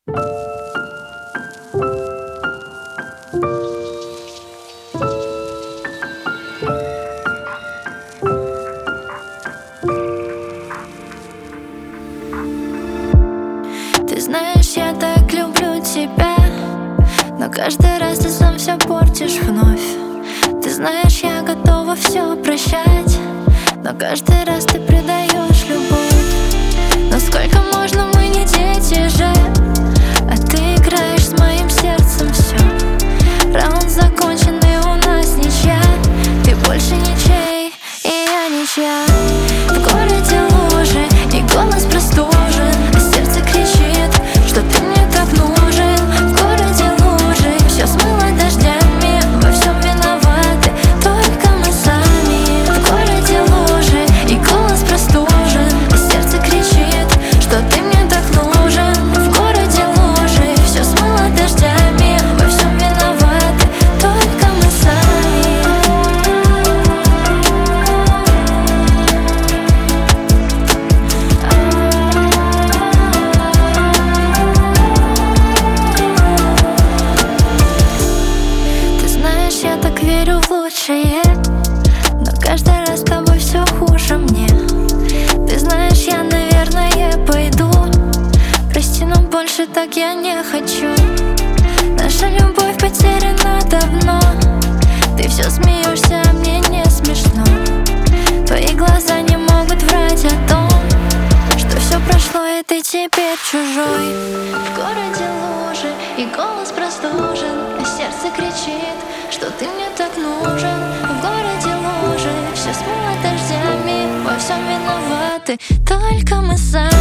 Ты знаешь, я так люблю тебя, но каждый раз ты сам все портишь вновь. Ты знаешь, я готова все прощать, но каждый раз ты предаешь любовь. Но сколько можно, мы не дети же, а ты играешь с моим сердцем все. Раунд закончен, и у нас ничья. Ты больше ничей, и я ничья. В городе лужи, и голос простужен, а сердце кричит, что ты мне так нужен. В городе лужи, все смыло дождями, во всем виноваты только мы сами. В городе лужи, и голос простужен, а сердце кричит, что ты мне так нужен. В городе лужи, все смыло дождями, во всем виноваты только мы сами. Ты знаешь, я так верю в лучшее, но каждый раз с тобой все хуже мне. Ты знаешь, я, наверное, пойду. Прости, но больше так я не хочу. Наша любовь потеряна давно. Ты все смеешься, а мне не смешно. Твои глаза не могут врать о том, что все прошло, и ты теперь чужой. В городе лужи, и голос простужен, а сердце кричит, что ты мне так нужен. В городе лужи, все смыло дождями, во всем виноваты только мы сами.